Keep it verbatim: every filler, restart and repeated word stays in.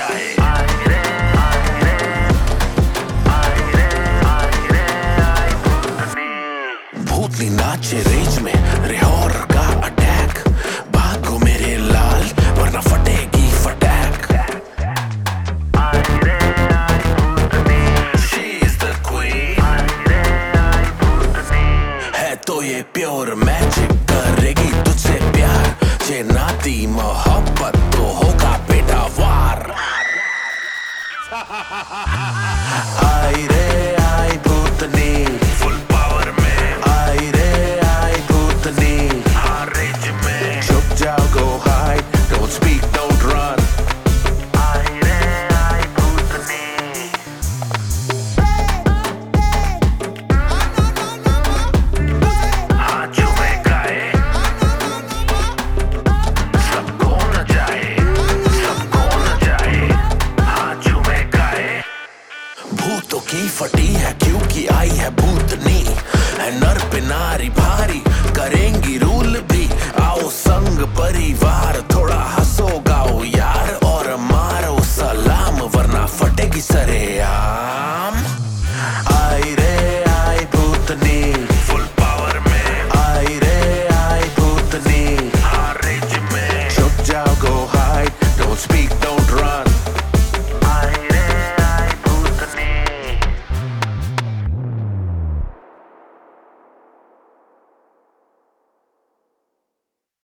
जाए। भूतनी नाचे रेंज में रिहौर का अटैक, भागो मेरे लाल वरना फटेगी फटैक। She is the queen, है तो ये प्योर मैजिक, करेगी तुझसे प्यार, जे नाती मोहब्बत तो होगा बेटा वार। आई रे आई भूतनी फुल पावर में, आई रे आई भूतनी हर रेंज में। छुप जाओ go hide, don't speak don't run। आई रे आई भूतनी। हाँ चुमे गाए, सबको न जाए, सबको न जाए। हाँ चुमे गाए, भूतों की फटी